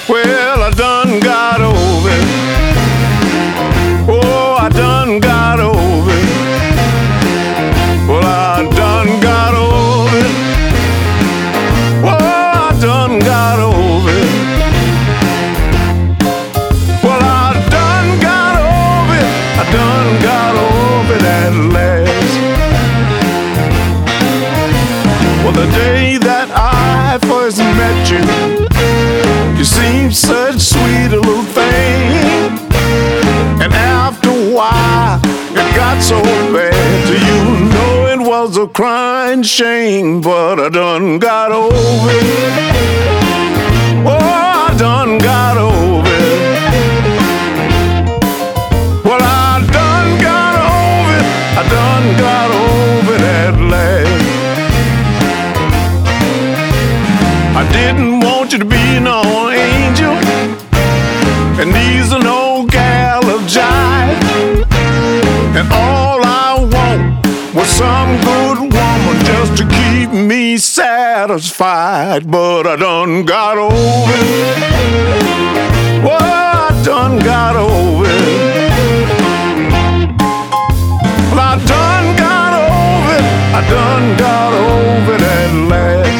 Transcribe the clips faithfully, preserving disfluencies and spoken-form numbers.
Well, I done got over it. Oh, I done got over it. Well, I done got over it. Oh, I done got over it. Well, I done got over it. I done got over it at last. Well, the day that I first met you, you seemed such sweet little thing. And after a while, it got so bad to you know it was a crying shame. But I done got over it. Oh, I done got over it. Well, I done got over it. I done got over it at last. I didn't want you to be no angel, and neither no gal of jive. And all I want was some good woman just to keep me satisfied. But I done got over it. Well, I done got over it. Well, I done got over it. I done got over it at last.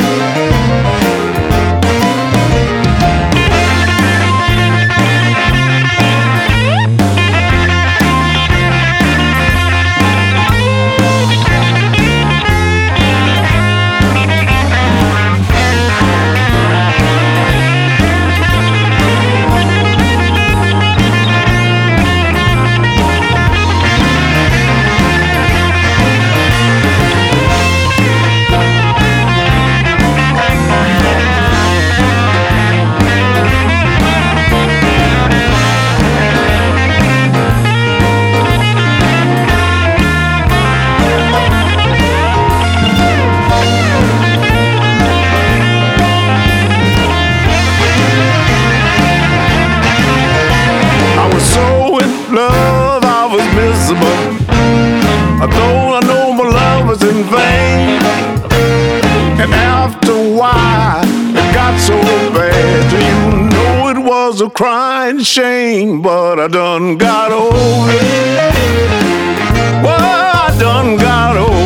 Love, I was miserable, although I know my love was in vain. And after a while, it got so bad, you know it was a crying shame. But I done got over it. Well, I done got over it.